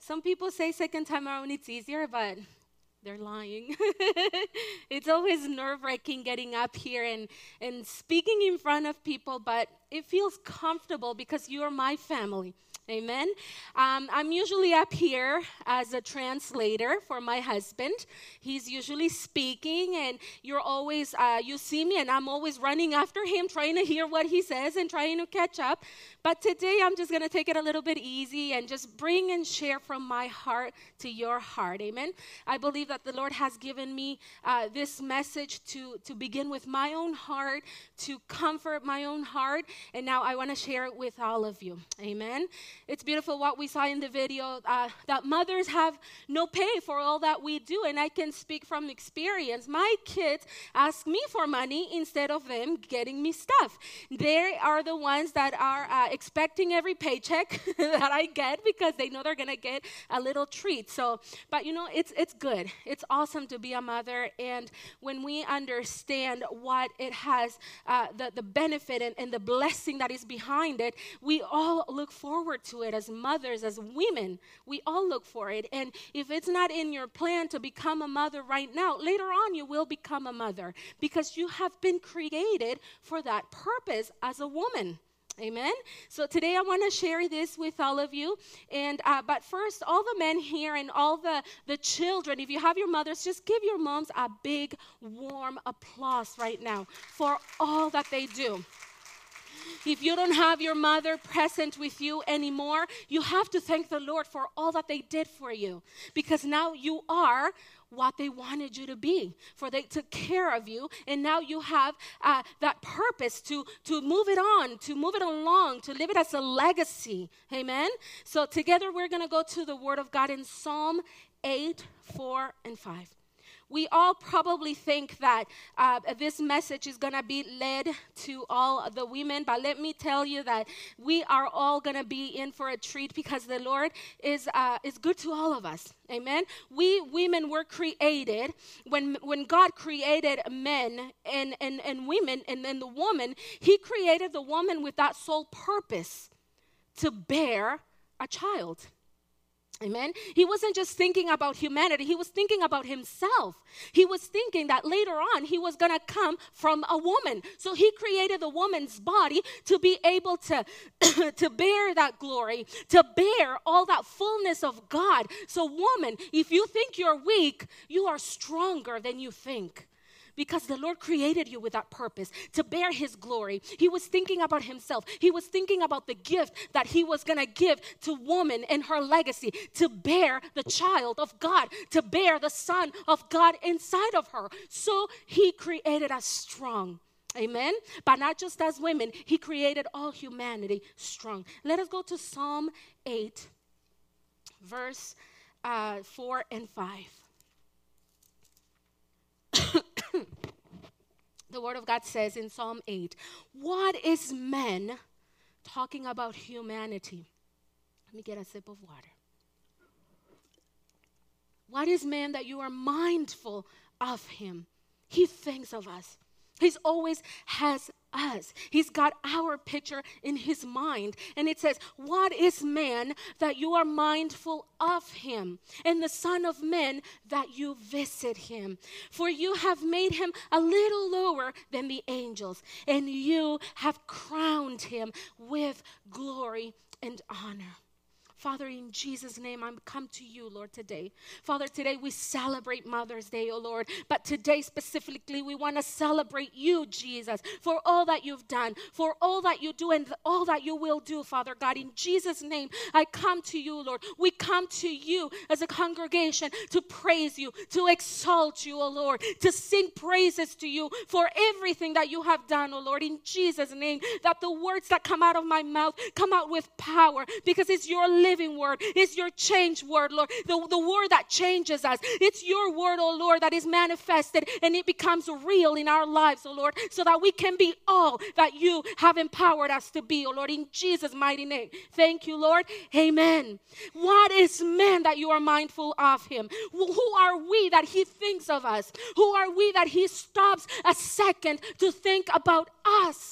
Some people say second time around it's easier, but they're lying. It's always nerve-wracking getting up here and speaking in front of people, but it feels comfortable because you are my family. Amen. I'm usually up here as a translator for my husband. He's usually speaking, and you're always, you see me, and I'm always running after him, trying to hear what he says and trying to catch up. But today, I'm just going to take it a little bit easy and just bring and share from my heart to your heart. Amen. I believe that the Lord has given me this message to begin with my own heart, to comfort my own heart, and now I want to share it with all of you. Amen. It's beautiful what we saw in the video, that mothers have no pay for all that we do, and I can speak from experience. My kids ask me for money instead of them getting me stuff. They are the ones that are expecting every paycheck that I get because they know they're going to get a little treat. So, but you know, it's good. It's awesome to be a mother, and when we understand what it has, the benefit and the blessing that is behind it, we all look forward to it as mothers, as women. We all look for it. And if it's not in your plan to become a mother right now, later on you will become a mother because you have been created for that purpose as a woman. Amen. So today I want to share this with all of you. And but first, all the men here and all the children, if you have your mothers, just give your moms a big, warm applause right now for all that they do. If you don't have your mother present with you anymore, you have to thank the Lord for all that they did for you, because now you are what they wanted you to be, for they took care of you, and now you have that purpose to move it on, to move it along, to live it as a legacy. Amen? So together we're going to go to the Word of God in Psalm 8, 4, and 5. We all probably think that this message is going to be led to all the women, but let me tell you that we are all going to be in for a treat because the Lord is good to all of us. Amen? We women were created, when God created men and women and then the woman, He created the woman with that sole purpose to bear a child. Amen. He wasn't just thinking about humanity. He was thinking about himself. He was thinking that later on he was going to come from a woman. So he created the woman's body to be able to, to bear that glory, to bear all that fullness of God. So woman, if you think you're weak, you are stronger than you think. Because the Lord created you with that purpose, to bear His glory. He was thinking about Himself. He was thinking about the gift that He was going to give to woman and her legacy, to bear the child of God, to bear the Son of God inside of her. So He created us strong. Amen? But not just as women, He created all humanity strong. Let us go to Psalm 8, verse 4 and 5. The Word of God says in Psalm 8, what is man, talking about humanity? Let me get a sip of water. What is man that you are mindful of him? He thinks of us. He's always has us. He's got our picture in his mind. And it says, what is man that you are mindful of him? And the Son of Man that you visit him. For you have made him a little lower than the angels, and you have crowned him with glory and honor. Father, in Jesus' name, I come to you, Lord, today. Father, today we celebrate Mother's Day, oh Lord. But today specifically, we want to celebrate you, Jesus, for all that you've done, for all that you do and all that you will do, Father God. In Jesus' name, I come to you, Lord. We come to you as a congregation to praise you, to exalt you, oh Lord, to sing praises to you for everything that you have done, oh Lord. In Jesus' name, that the words that come out of my mouth come out with power, because it's your living word. It's your changed word, Lord. The word that changes us. It's your word, oh Lord, that is manifested and it becomes real in our lives, oh Lord, so that we can be all that you have empowered us to be, oh Lord, in Jesus' mighty name. Thank you, Lord. Amen. What is man that you are mindful of him? Who are we that he thinks of us? Who are we that he stops a second to think about us?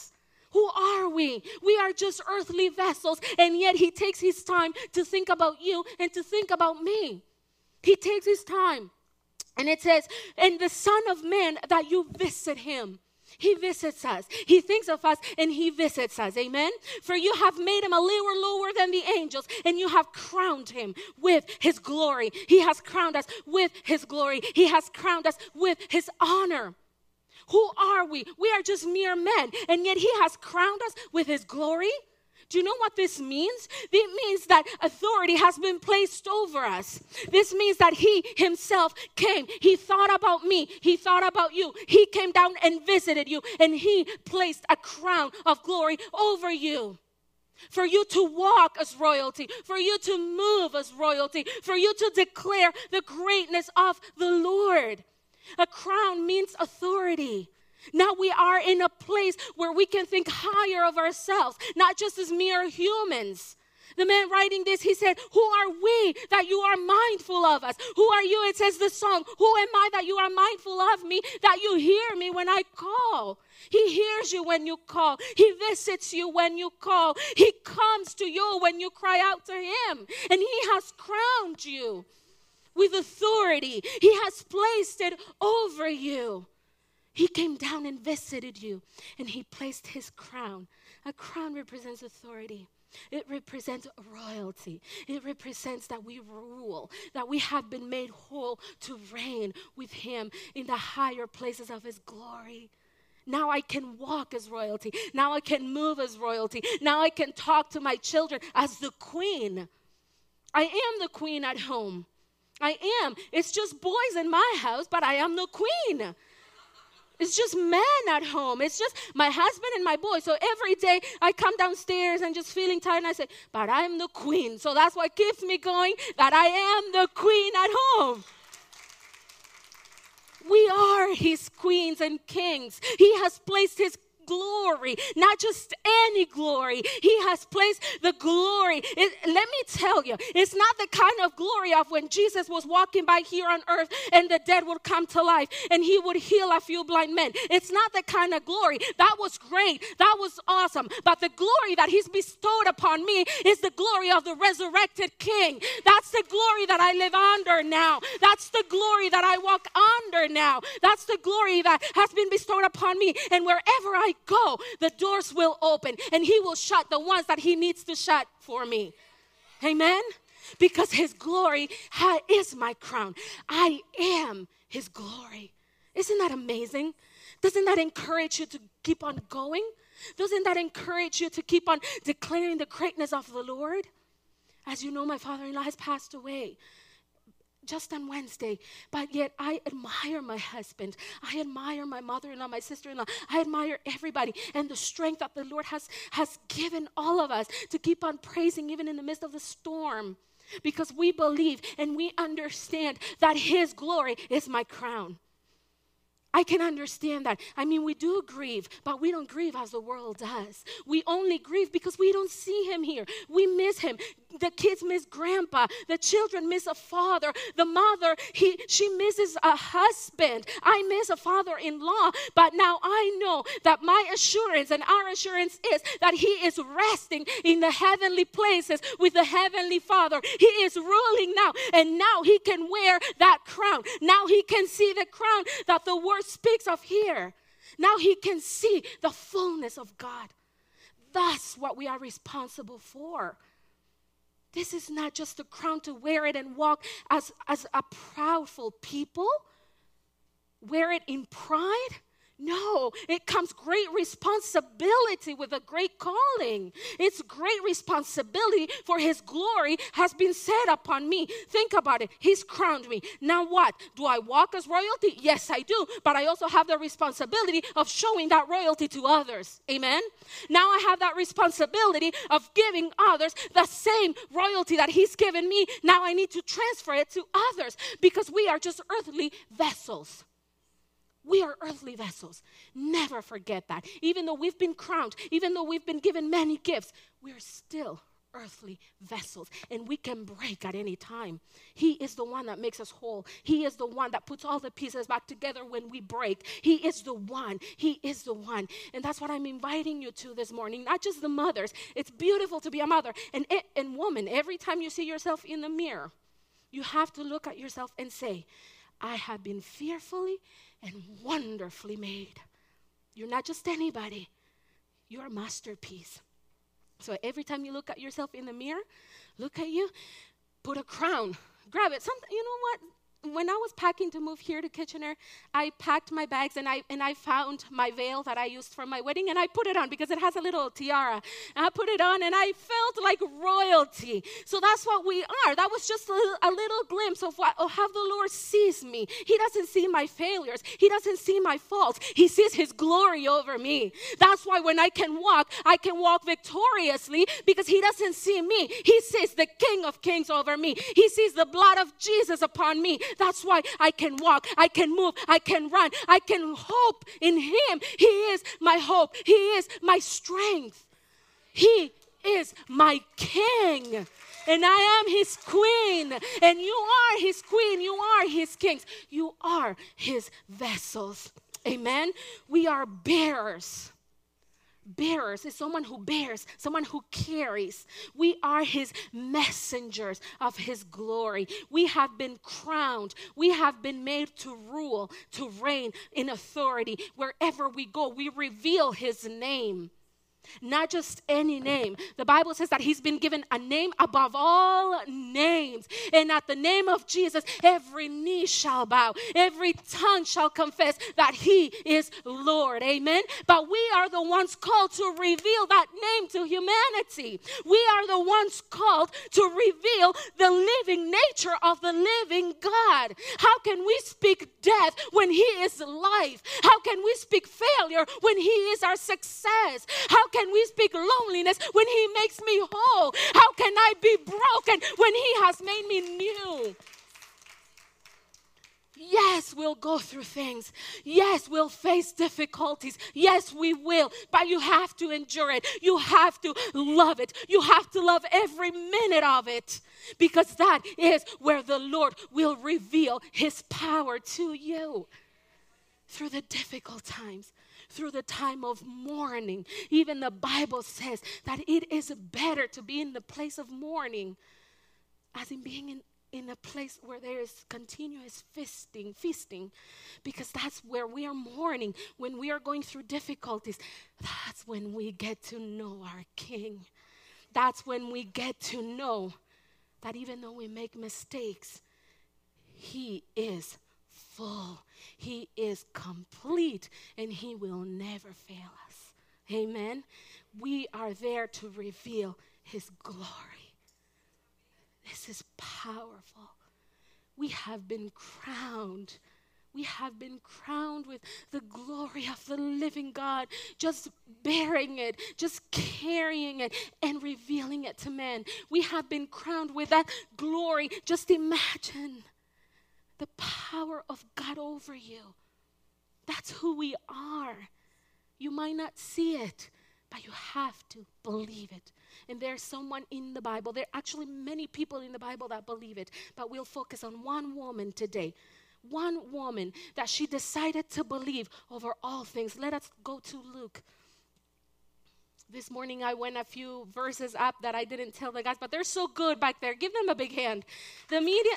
Who are we? We are just earthly vessels, and yet he takes his time to think about you and to think about me. He takes his time. And it says, and the Son of Man, that you visit him. He visits us. He thinks of us and he visits us. Amen? For you have made him a little lower than the angels, and you have crowned him with his glory. He has crowned us with his glory. He has crowned us with his honor. Who are we? We are just mere men, and yet he has crowned us with his glory. Do you know what this means? It means that authority has been placed over us. This means that he himself came. He thought about me. He thought about you. He came down and visited you, and he placed a crown of glory over you. For you to walk as royalty, for you to move as royalty, for you to declare the greatness of the Lord. A crown means authority. Now we are in a place where we can think higher of ourselves, not just as mere humans. The man writing this, he said, who are we that you are mindful of us? Who are you? It says the song, who am I that you are mindful of me, that you hear me when I call? He hears you when you call. He visits you when you call. He comes to you when you cry out to him. And he has crowned you with authority. He has placed it over you. He came down and visited you, and he placed his crown. A crown represents authority. It represents royalty. It represents that we rule, that we have been made whole to reign with him in the higher places of his glory. Now I can walk as royalty. Now I can move as royalty. Now I can talk to my children as the queen. I am the queen at home. I am. It's just boys in my house, but I am the queen. It's just men at home. It's just my husband and my boy. So every day I come downstairs and just feeling tired, and I say, but I'm the queen. So that's what keeps me going, that I am the queen at home. We are his queens and kings. He has placed his glory, not just any glory. He has placed the glory. Let me tell you, it's not the kind of glory of when Jesus was walking by here on earth and the dead would come to life and he would heal a few blind men. It's not the kind of glory. That was great. That was awesome. But the glory that he's bestowed upon me is the glory of the resurrected King. That's the glory that I live under now. That's the glory that I walk under now. That's the glory that has been bestowed upon me. And wherever I go, the doors will open and he will shut the ones that he needs to shut for me. Amen? Because his glory is my crown. I am his glory. Isn't that amazing? Doesn't that encourage you to keep on going? Doesn't that encourage you to keep on declaring the greatness of the Lord? As you know, my father-in-law has passed away just on Wednesday, but yet I admire my husband. I admire my mother-in-law, my sister-in-law. I admire everybody and the strength that the Lord has given all of us to keep on praising even in the midst of the storm, because we believe and we understand that his glory is my crown. I can understand that. I mean, we do grieve, but we don't grieve as the world does. We only grieve because we don't see him here. We miss him. The kids miss grandpa. The children miss a father. The mother, she misses a husband. I miss a father-in-law. But now I know that my assurance and our assurance is that he is resting in the heavenly places with the heavenly Father. He is ruling now, and now he can wear that crown. Now he can see the crown that the word speaks of here. Now he can see the fullness of God. That's what we are responsible for. This is not just a crown to wear it and walk as a proudful people. Wear it in pride. No, it comes great responsibility with a great calling. It's great responsibility, for his glory has been set upon me. Think about it. He's crowned me. Now what? Do I walk as royalty? Yes, I do. But I also have the responsibility of showing that royalty to others. Amen? Now I have that responsibility of giving others the same royalty that he's given me. Now I need to transfer it to others, because we are just earthly vessels. We are earthly vessels. Never forget that. Even though we've been crowned, even though we've been given many gifts, we're still earthly vessels, and we can break at any time. He is the one that makes us whole. He is the one that puts all the pieces back together when we break. He is the one. He is the one. And that's what I'm inviting you to this morning, not just the mothers. It's beautiful to be a mother. And woman, every time you see yourself in the mirror, you have to look at yourself and say, I have been fearfully and wonderfully made. You're not just anybody. You're a masterpiece. So every time you look at yourself in the mirror, look at you, put a crown, grab it. You know what? When I was packing to move here to Kitchener, I packed my bags and I found my veil that I used for my wedding, and I put it on because it has a little tiara. And I put it on and I felt like royalty. So that's what we are. That was just a little glimpse of how the Lord sees me. He doesn't see my failures. He doesn't see my faults. He sees his glory over me. That's why when I can walk victoriously, because he doesn't see me. He sees the King of Kings over me. He sees the blood of Jesus upon me. That's why I can walk, I can move, I can run, I can hope in him. He is my hope. He is my strength. He is my king. And I am his queen. And you are his queen. You are his kings. You are his vessels. Amen. We are bearers. Bearers is someone who bears, someone who carries. We are his messengers of his glory. We have been crowned. We have been made to rule, to reign in authority. Wherever we go, we reveal his name. Not just any name. The Bible says that he's been given a name above all names. And at the name of Jesus, every knee shall bow. Every tongue shall confess that he is Lord. Amen. But we are the ones called to reveal that name to humanity. We are the ones called to reveal the living nature of the living God. How can we speak death when he is life? How can we speak failure when he is our success? How can we speak loneliness when he makes me whole? How can I be broken when he has made me new? Yes, we'll go through things. Yes, we'll face difficulties. Yes, we will. But you have to endure it. You have to love it. You have to love every minute of it. Because that is where the Lord will reveal his power to you. Through the difficult times. Through the time of mourning. Even the Bible says that it is better to be in the place of mourning, as in being in a place where there is continuous feasting, because that's where we are mourning. When we are going through difficulties, that's when we get to know our King. That's when we get to know that even though we make mistakes, he is full. He is complete, and he will never fail us. Amen. We are there to reveal his glory. This is powerful. We have been crowned. We have been crowned with the glory of the living God, just bearing it, just carrying it, and revealing it to men. We have been crowned with that glory. Just imagine the power of God over you. That's who we are. You might not see it, but you have to believe it. And there's someone in the Bible, there are actually many people in the Bible that believe it, but we'll focus on one woman today. One woman that she decided to believe over all things. Let us go to Luke. This morning I went a few verses up that I didn't tell the guys, but they're so good back there. Give them a big hand. The media...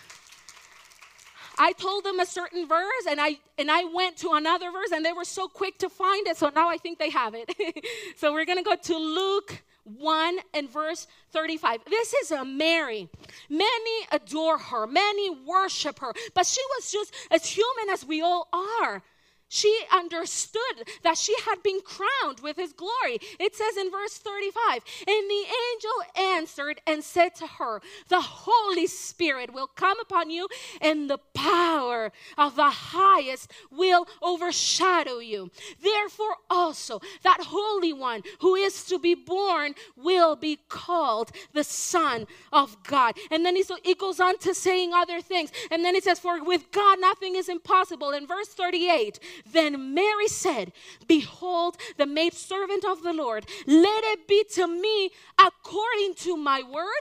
I told them a certain verse, and I went to another verse, and they were so quick to find it, so now I think they have it. So we're going to go to Luke 1 and verse 35. This is a Mary. Many adore her. Many worship her. But she was just as human as we all are. She understood that she had been crowned with his glory. It says in verse 35, and the angel answered and said to her, the Holy Spirit will come upon you, and the power of the highest will overshadow you. Therefore also that Holy One who is to be born will be called the Son of God. And then it goes on to saying other things. And then it says, for with God nothing is impossible. In verse 38, Then Mary said, behold, the maidservant of the Lord, let it be to me according to my word.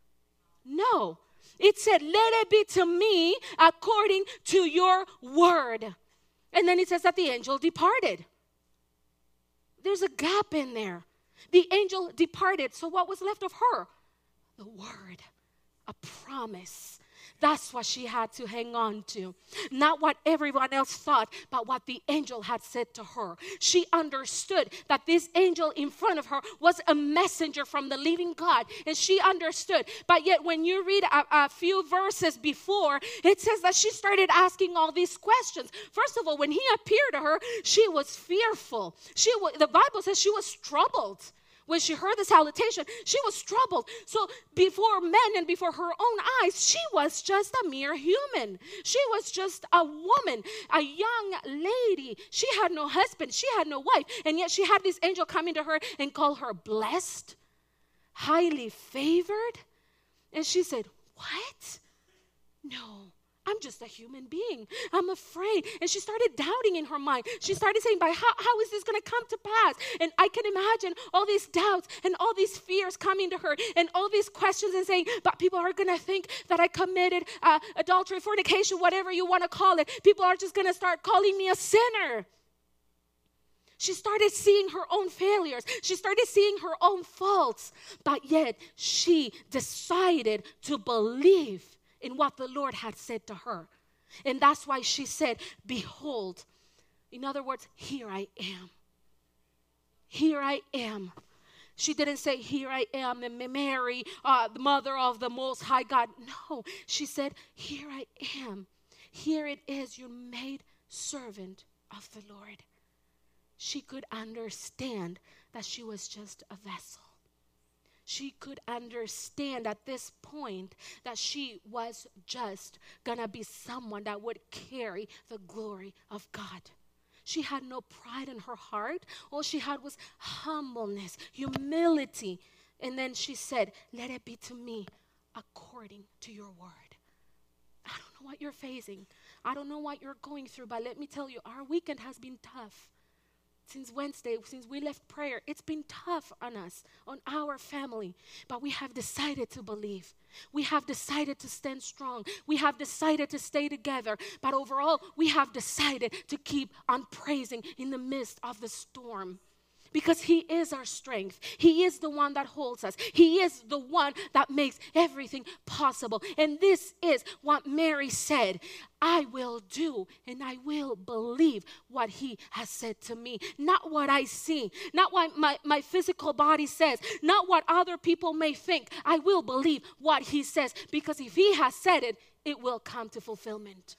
No, it said, let it be to me according to your word. And then it says that the angel departed. There's a gap in there. The angel departed. So what was left of her? The word, a promise. That's what she had to hang on to. Not what everyone else thought, but what the angel had said to her. She understood that this angel in front of her was a messenger from the living God. And she understood. But yet when you read a few verses before, it says that she started asking all these questions. First of all, when he appeared to her, she was fearful. The Bible says she was troubled. When she heard the salutation, she was troubled. So before men and before her own eyes, she was just a mere human. She was just a woman, a young lady. She had no husband. She had no wife. And yet she had this angel come into her and call her blessed, highly favored. And she said, what? No. I'm just a human being. I'm afraid. And she started doubting in her mind. She started saying, how is this going to come to pass? And I can imagine all these doubts and all these fears coming to her and all these questions and saying, but people are going to think that I committed adultery, fornication, whatever you want to call it. People are just going to start calling me a sinner. She started seeing her own failures. She started seeing her own faults. But yet she decided to believe in what the Lord had said to her. And that's why she said, behold. In other words, here I am. Here I am. She didn't say, here I am, Mary, the mother of the Most High God. No, she said, here I am. Here it is, your maid servant of the Lord. She could understand that she was just a vessel. She could understand at this point that she was just going to be someone that would carry the glory of God. She had no pride in her heart. All she had was humbleness, humility. And then she said, let it be to me according to your word. I don't know what you're facing. I don't know what you're going through, but let me tell you, our weekend has been tough. Since Wednesday, since we left prayer, it's been tough on us, on our family. But we have decided to believe. We have decided to stand strong. We have decided to stay together. But overall, we have decided to keep on praising in the midst of the storm. Because he is our strength. He is the one that holds us. He is the one that makes everything possible. And this is what Mary said. I will do and I will believe what he has said to me. Not what I see. Not what my physical body says. Not what other people may think. I will believe what he says. Because if he has said it, it will come to fulfillment.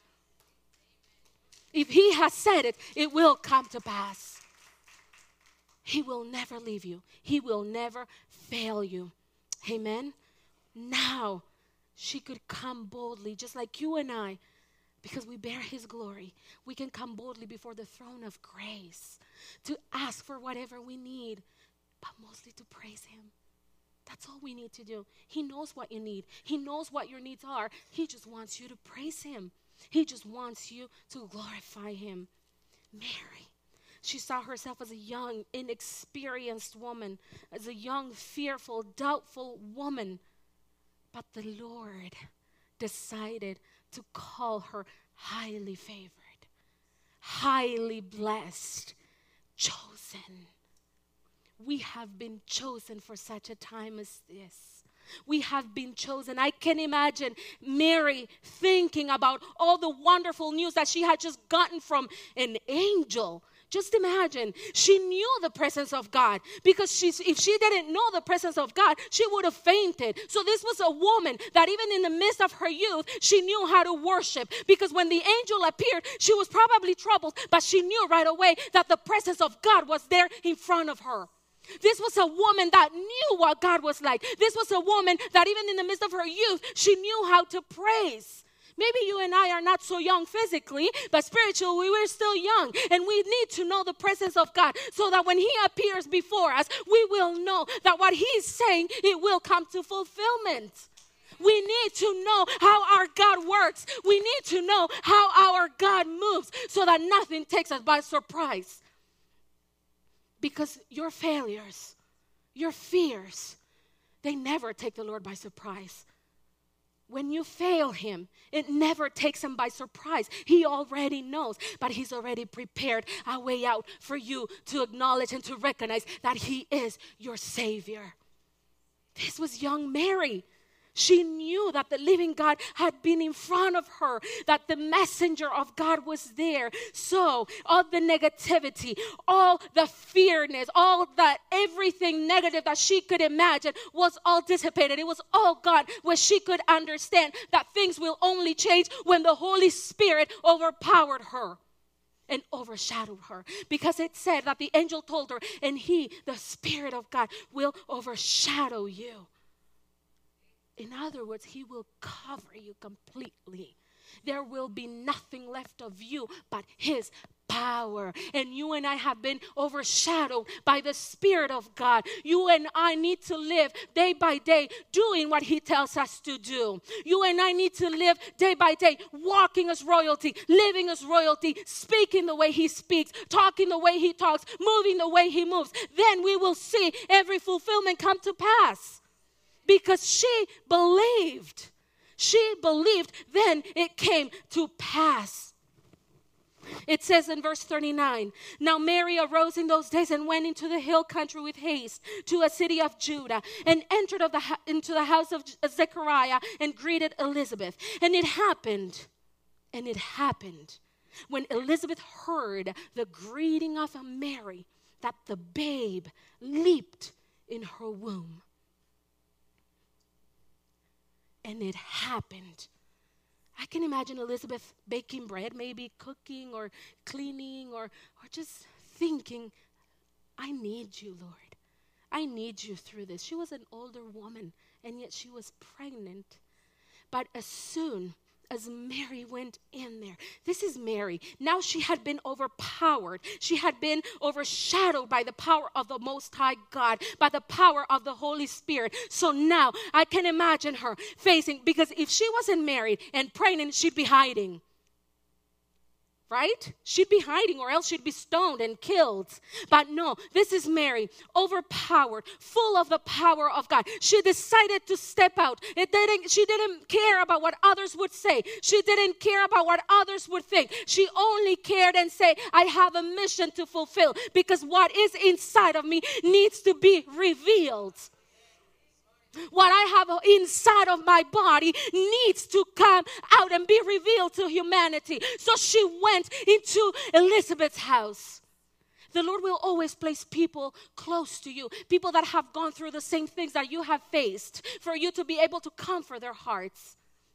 If he has said it, it will come to pass. He will never leave you. He will never fail you. Amen. Now, she could come boldly, just like you and I, because we bear his glory. We can come boldly before the throne of grace to ask for whatever we need, but mostly to praise him. That's all we need to do. He knows what you need. He knows what your needs are. He just wants you to praise him. He just wants you to glorify him. Mary. She saw herself as a young, inexperienced woman, as a young, fearful, doubtful woman. But the Lord decided to call her highly favored, highly blessed, chosen. We have been chosen for such a time as this. We have been chosen. I can imagine Mary thinking about all the wonderful news that she had just gotten from an angel. Just imagine, she knew the presence of God, because if she didn't know the presence of God, she would have fainted. So this was a woman that even in the midst of her youth, she knew how to worship, because when the angel appeared, she was probably troubled, but she knew right away that the presence of God was there in front of her. This was a woman that knew what God was like. This was a woman that even in the midst of her youth, she knew how to praise. Maybe you and I are not so young physically, but spiritually, we're still young. And we need to know the presence of God so that when he appears before us, we will know that what he's saying, it will come to fulfillment. We need to know how our God works. We need to know how our God moves so that nothing takes us by surprise. Because your failures, your fears, they never take the Lord by surprise. When you fail him, it never takes him by surprise. He already knows, but he's already prepared a way out for you to acknowledge and to recognize that he is your Savior. This was young Mary. She knew that the living God had been in front of her, that the messenger of God was there. So all the negativity, all the fearness, all the everything negative that she could imagine was all dissipated. It was all gone, where she could understand that things will only change when the Holy Spirit overpowered her and overshadowed her. Because it said that the angel told her, and he, the Spirit of God, will overshadow you. In other words, he will cover you completely. There will be nothing left of you but his power. And you and I have been overshadowed by the Spirit of God. You and I need to live day by day doing what he tells us to do. You and I need to live day by day walking as royalty, living as royalty, speaking the way he speaks, talking the way he talks, moving the way he moves. Then we will see every fulfillment come to pass. Because she believed. She believed, then it came to pass. It says in verse 39, now Mary arose in those days and went into the hill country with haste to a city of Judah and entered into the house of Zechariah and greeted Elizabeth. And it happened when Elizabeth heard the greeting of Mary that the babe leaped in her womb. And it happened. I can imagine Elizabeth baking bread, maybe cooking or cleaning or just thinking, I need you, Lord. I need you through this. She was an older woman, and yet she was pregnant. But as soon as Mary went in there, this is Mary. Now she had been overpowered. She had been overshadowed by the power of the Most High God, by the power of the Holy Spirit. So now I can imagine her facing, because if she wasn't married and pregnant, she'd be hiding. Right? She'd be hiding, or else she'd be stoned and killed. But no, this is Mary, overpowered, full of the power of God. She decided to step out. She didn't care about what others would say. She didn't care about what others would think. She only cared and said, I have a mission to fulfill, because what is inside of me needs to be revealed. What I have inside of my body needs to come out and be revealed to humanity. So she went into Elizabeth's house. The Lord will always place people close to you, people that have gone through the same things that you have faced, for you to be able to comfort their hearts.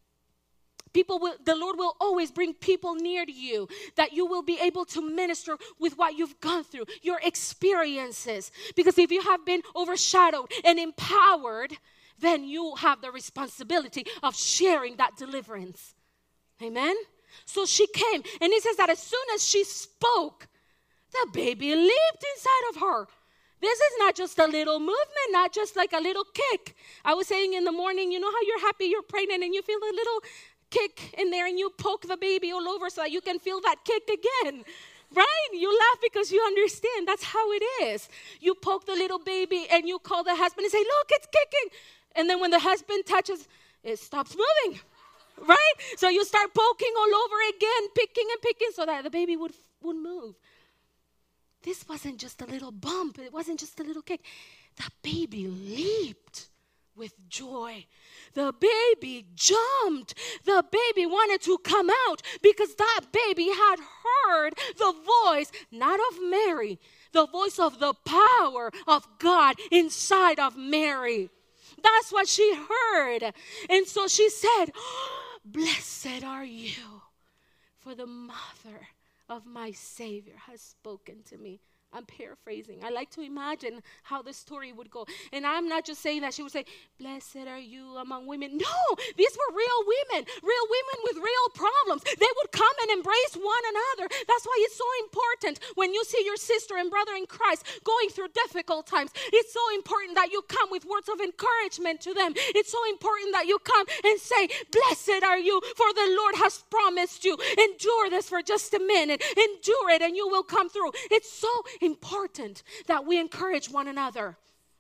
The Lord will always bring people near to you that you will be able to minister with what you've gone through, your experiences. Because if you have been overshadowed and empowered, then you have the responsibility of sharing that deliverance. Amen? So she came, and it says that as soon as she spoke, the baby leaped inside of her. This is not just a little movement, not just like a little kick. I was saying in the morning, you know how you're happy you're pregnant and you feel a little kick in there and you poke the baby all over so that you can feel that kick again. Right? You laugh because you understand. That's how it is. You poke the little baby and you call the husband and say, look, it's kicking. And then when the husband touches, it stops moving. Right? So you start poking all over again, picking and picking so that the baby would move. This wasn't just a little bump. It wasn't just a little kick. The baby leaped with joy. The baby jumped. The baby wanted to come out because that baby had heard the voice, not of Mary, the voice of the power of God inside of Mary. That's what she heard. And so she said, blessed are you, for the mother of my Savior has spoken to me. I'm paraphrasing. I like to imagine how the story would go. And I'm not just saying that she would say, blessed are you among women. No, these were real women with real problems. They would come and embrace one another. That's why it's so important when you see your sister and brother in Christ going through difficult times. It's so important that you come with words of encouragement to them. It's so important that you come and say, blessed are you, for the Lord has promised you. Endure this for just a minute. Endure it and you will come through. It's so important that we encourage one another.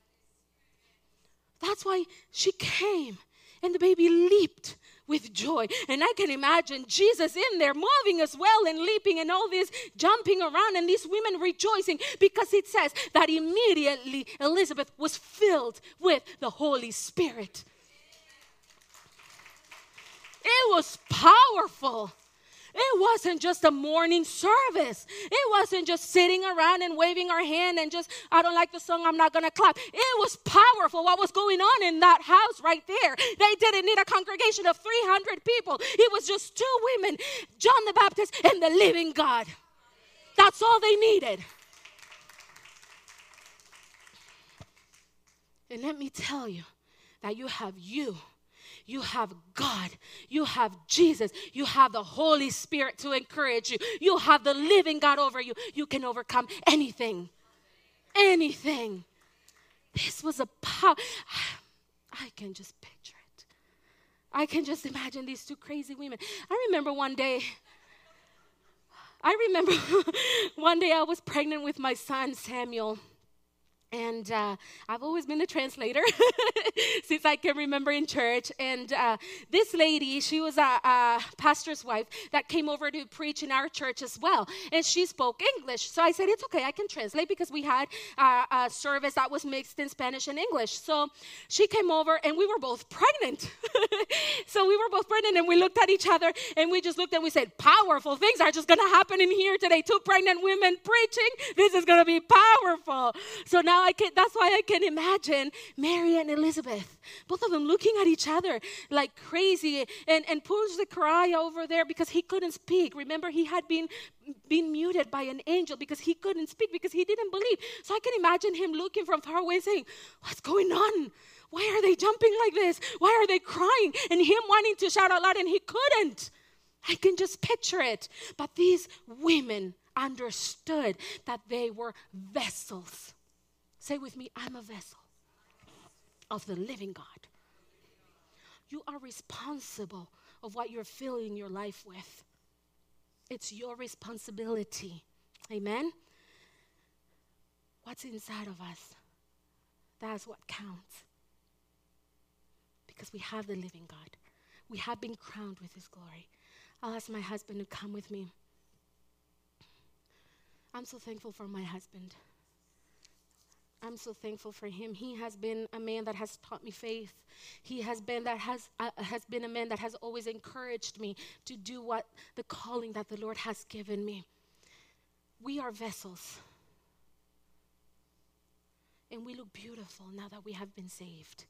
That's why she came and the baby leaped with joy. And I can imagine Jesus in there moving as well and leaping and all this jumping around and these women rejoicing, because it says that immediately Elizabeth was filled with the Holy Spirit. It was powerful. It wasn't just a morning service. It wasn't just sitting around and waving our hand and just, I don't like the song, I'm not going to clap. It was powerful what was going on in that house right there. They didn't need a congregation of 300 people. It was just two women, John the Baptist and the living God. That's all they needed. And let me tell you that you have God, you have Jesus, you have the Holy Spirit to encourage you, you have the living God over you. You can overcome anything. Anything. This was a power. I can just picture it. I can just imagine these two crazy women. I remember one day I was pregnant with my son Samuel. And I've always been the translator since I can remember in church. And this lady, she was a pastor's wife that came over to preach in our church as well. And she spoke English. So I said, it's okay, I can translate, because we had a service that was mixed in Spanish and English. So she came over and we were both pregnant. So we were both pregnant and we looked at each other and we just looked and we said, powerful things are just going to happen in here today. Two pregnant women preaching. This is going to be powerful. So now that's why I can imagine Mary and Elizabeth, both of them looking at each other like crazy. And poor Zechariah over there, because he couldn't speak. Remember, he had been muted by an angel because he couldn't speak, because he didn't believe. So I can imagine him looking from far away saying, what's going on? Why are they jumping like this? Why are they crying? And him wanting to shout out loud and he couldn't. I can just picture it. But these women understood that they were vessels. Say with me, I'm a vessel of the living God. You are responsible of what you're filling your life with. It's your responsibility. Amen? What's inside of us, that's what counts. Because we have the living God. We have been crowned with his glory. I'll ask my husband to come with me. I'm so thankful for my husband. I'm so thankful for him. He has been a man that has taught me faith. He has been a man that has always encouraged me to do what the calling that the Lord has given me. We are vessels. And we look beautiful now that we have been saved.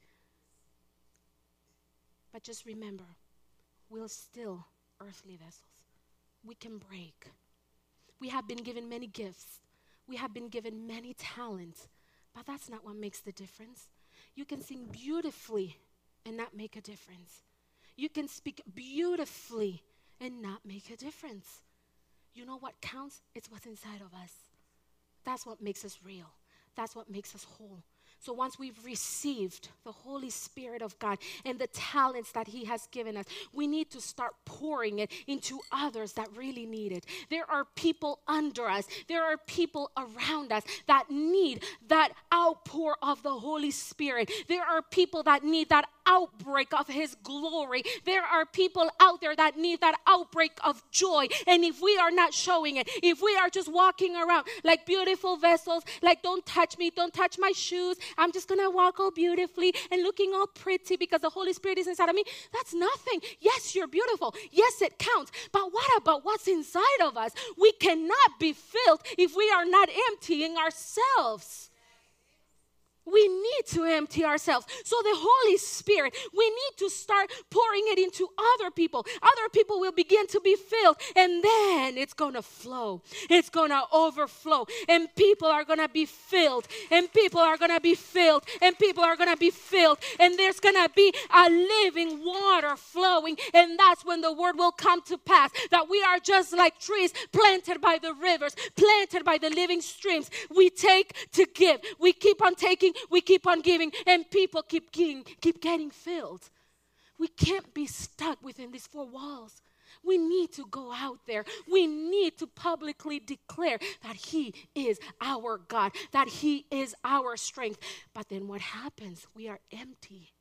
But just remember, we're still earthly vessels. We can break. We have been given many gifts. We have been given many talents. But that's not what makes the difference. You can sing beautifully and not make a difference. You can speak beautifully and not make a difference. You know what counts? It's what's inside of us. That's what makes us real. That's what makes us whole. So once we've received the Holy Spirit of God and the talents that he has given us, we need to start pouring it into others that really need it. There are people under us. There are people around us that need that outpour of the Holy Spirit. There are people that need that outbreak of his glory. There are people out there that need that outbreak of joy. And if we are not showing it, if we are just walking around like beautiful vessels, like don't touch me, don't touch my shoes, I'm just going to walk all beautifully and looking all pretty because the Holy Spirit is inside of me, that's nothing. Yes, you're beautiful. Yes, it counts. But what about what's inside of us? We cannot be filled if we are not emptying ourselves. We need to empty ourselves. So the Holy Spirit, we need to start pouring it into other people. Other people will begin to be filled, and then it's going to flow. It's going to overflow, and people are going to be filled, and people are going to be filled, and people are going to be filled, and there's going to be a living water flowing, and that's when the word will come to pass, that we are just like trees planted by the rivers, planted by the living streams. We take to give. We keep on taking, we keep on giving, and people keep getting filled. We can't be stuck within these four walls. We need to go out there. We need to publicly declare that He is our God, that He is our strength. But then what happens? We are empty.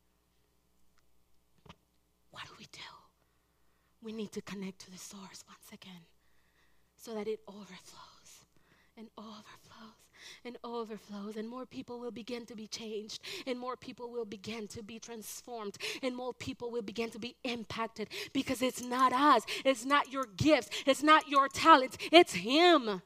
What do? We need to connect to the source once again so that it overflows and overflows and overflows, and more people will begin to be changed, and more people will begin to be transformed, and more people will begin to be impacted, because it's not us, it's not your gifts, it's not your talents, it's Him.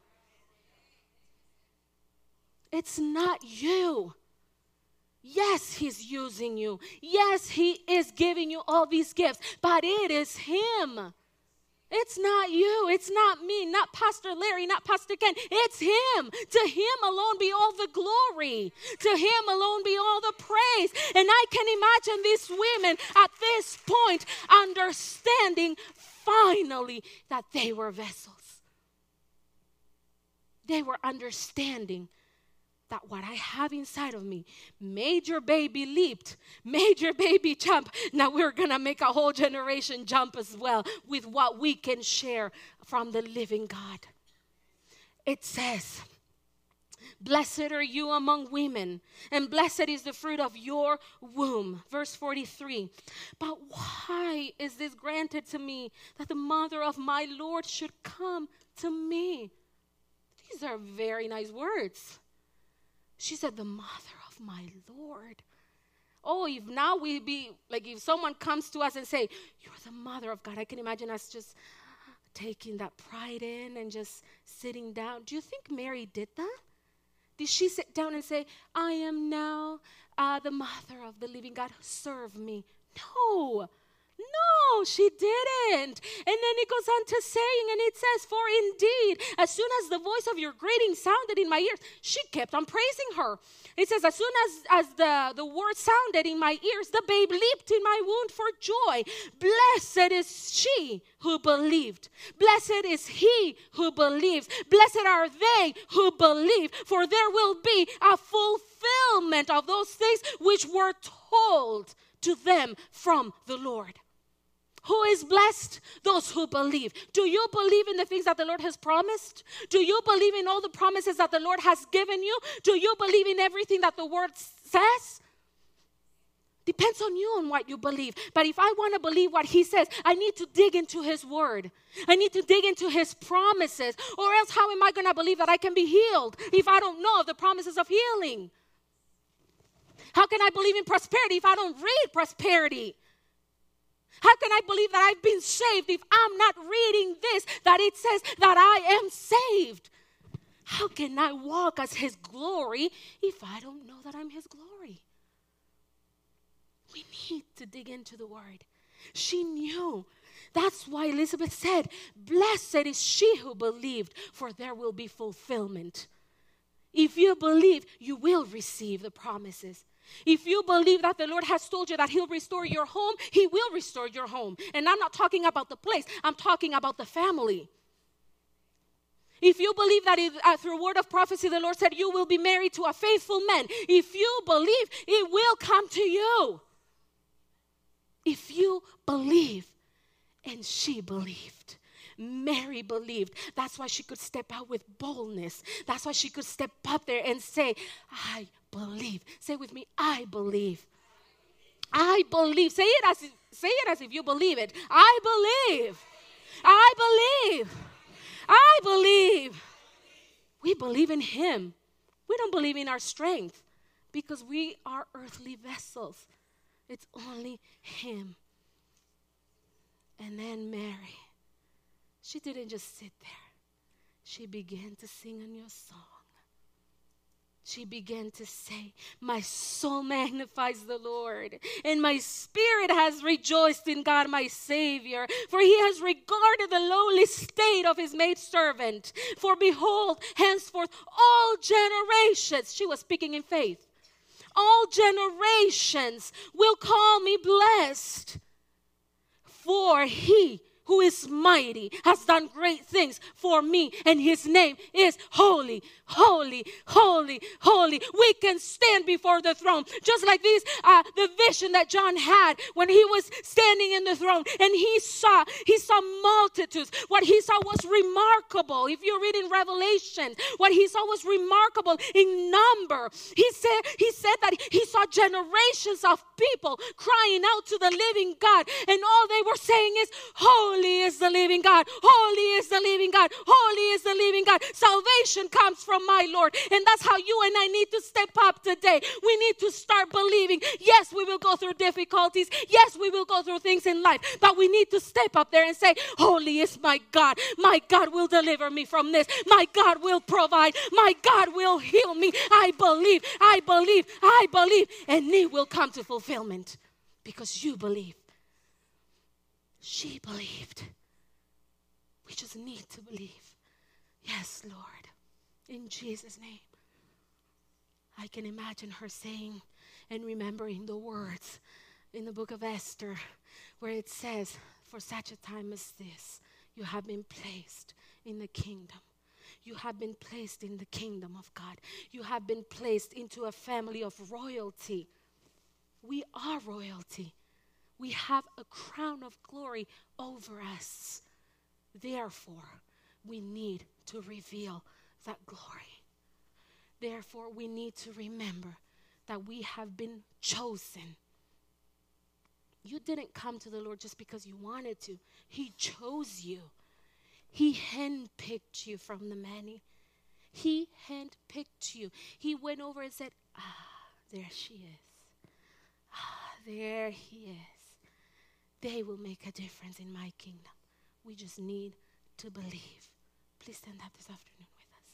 It's not you. Yes, He's using you. Yes, He is giving you all these gifts, but it is Him. It's not you. It's not me, not Pastor Larry, not Pastor Ken. It's Him. To Him alone be all the glory. To Him alone be all the praise. And I can imagine these women at this point understanding finally that they were vessels. They were understanding that what I have inside of me made your baby leaped, made your baby jump. Now we're going to make a whole generation jump as well with what we can share from the living God. It says, blessed are you among women, and blessed is the fruit of your womb. Verse 43. But why is this granted to me, that the mother of my Lord should come to me? These are very nice words. She said, the mother of my Lord. Oh, if now we be, like if someone comes to us and say, you're the mother of God, I can imagine us just taking that pride in and just sitting down. Do you think Mary did that? Did she sit down and say, I am now the mother of the living God, serve me? No, she didn't. And then it goes on to saying, and it says, for indeed, as soon as the voice of your greeting sounded in my ears, she kept on praising her. It says, as soon as the word sounded in my ears, the babe leaped in my womb for joy. Blessed is she who believed. Blessed is he who believes. Blessed are they who believe, for there will be a fulfillment of those things which were told to them from the Lord. Who is blessed? Those who believe. Do you believe in the things that the Lord has promised? Do you believe in all the promises that the Lord has given you? Do you believe in everything that the Word says? Depends on you on what you believe. But if I want to believe what He says, I need to dig into His Word. I need to dig into His promises. Or else how am I going to believe that I can be healed if I don't know of the promises of healing? How can I believe in prosperity if I don't read prosperity? How can I believe that I've been saved if I'm not reading this, that it says that I am saved? How can I walk as His glory if I don't know that I'm His glory? We need to dig into the Word. She knew. That's why Elizabeth said, blessed is she who believed, for there will be fulfillment. If you believe, you will receive the promises. If you believe that the Lord has told you that He'll restore your home, He will restore your home. And I'm not talking about the place. I'm talking about the family. If you believe that through word of prophecy, the Lord said you will be married to a faithful man, if you believe, it will come to you. If you believe, and she believed. Mary believed. That's why she could step out with boldness. That's why she could step up there and say, I believe. Say with me, I believe. I believe. Say it as if you believe it. I believe. I believe. I believe. We believe in Him. We don't believe in our strength because we are earthly vessels. It's only Him. And then Mary, she didn't just sit there. She began to sing a new song. she began to say, my soul magnifies the Lord, and my spirit has rejoiced in God my Savior, for he has regarded the lowly state of his maidservant. For behold, henceforth all generations, she was speaking in faith, all generations will call me blessed. For he who is mighty has done great things for me, and his name is holy, holy, holy, holy. We can stand before the throne, just like the vision that John had when he was standing in the throne, and he saw multitudes. What he saw was remarkable. If you read in Revelation, what he saw was remarkable in number. He said that he saw generations of people crying out to the living God, and all they were saying is, holy is the living God, holy is the living God, holy is the living God. Salvation comes from my Lord, and that's how you and I need to step up today. We need to start believing. Yes, we will go through difficulties. Yes, we will go through things in life, but we need to step up there and say, holy is my God. My God will deliver me from this. My God will provide. My God will heal me. I believe, I believe, I believe, and it will come to fulfillment because you believe. She believed. We just need to believe. Yes, Lord. In Jesus' name. I can imagine her saying and remembering the words in the book of Esther where it says, for such a time as this, you have been placed in the kingdom. You have been placed in the kingdom of God. You have been placed into a family of royalty. We are royalty. We have a crown of glory over us. Therefore, we need to reveal that glory. Therefore, we need to remember that we have been chosen. You didn't come to the Lord just because you wanted to. He chose you. He handpicked you from the many. He handpicked you. He went over and said, there she is. There he is. They will make a difference in my kingdom. We just need to believe. Please stand up this afternoon with us.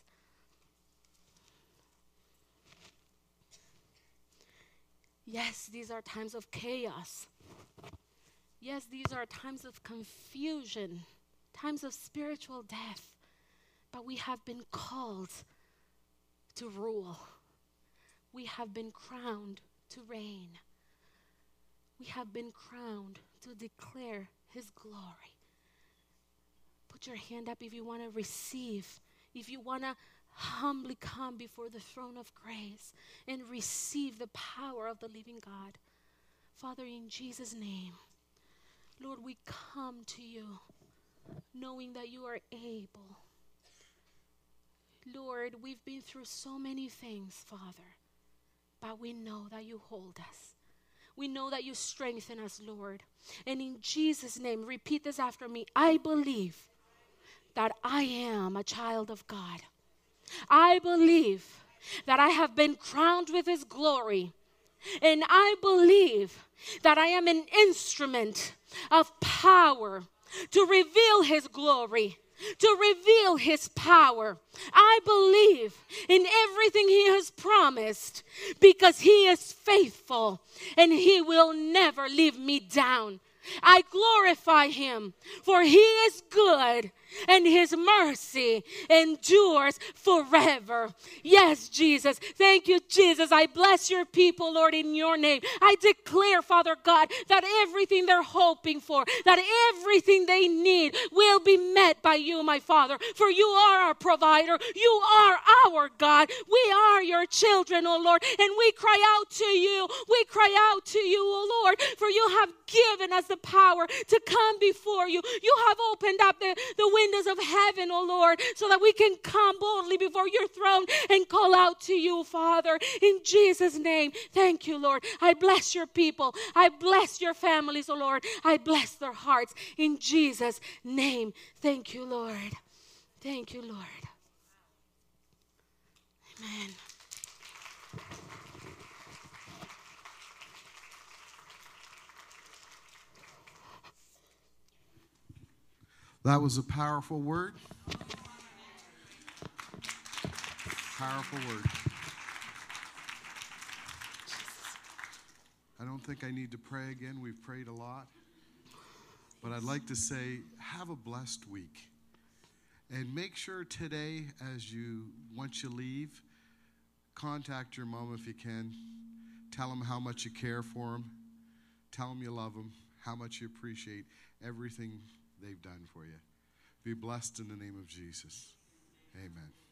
Yes, these are times of chaos. Yes, these are times of confusion, times of spiritual death. But we have been called to rule. We have been crowned to reign. We have been crowned to declare his glory. Put your hand up if you want to receive, if you want to humbly come before the throne of grace and receive the power of the living God. Father, in Jesus' name, Lord, we come to you knowing that you are able. Lord, we've been through so many things, Father, but we know that you hold us. We know that you strengthen us, Lord. And in Jesus' name, repeat this after me. I believe that I am a child of God. I believe that I have been crowned with his glory. And I believe that I am an instrument of power to reveal his glory, to reveal his power. I believe in everything he has promised because he is faithful and he will never leave me down. I glorify him, for he is good and his mercy endures forever. Yes, Jesus. Thank you, Jesus. I bless your people, Lord, in your name. I declare, Father God, that everything they're hoping for, that everything they need will be met by you, my Father. For you are our provider. You are our God. We are your children, O Lord, and we cry out to you. We cry out to you, O Lord, for you have given us the power to come before you. You have opened up the windows of heaven, oh Lord, so that we can come boldly before your throne and call out to you, Father, in Jesus' name. Thank you, Lord. I bless your people. I bless your families, oh Lord. I bless their hearts in Jesus' name. Thank you, Lord. Thank you, Lord. Amen. That was a powerful word. Powerful word. don't think I need to pray again. We've prayed a lot. But I'd like to say, have a blessed week. And make sure today, once you leave, contact your mom if you can. Tell them how much you care for them. Tell them you love them, how much you appreciate everything they've done for you. Be blessed in the name of Jesus. Amen.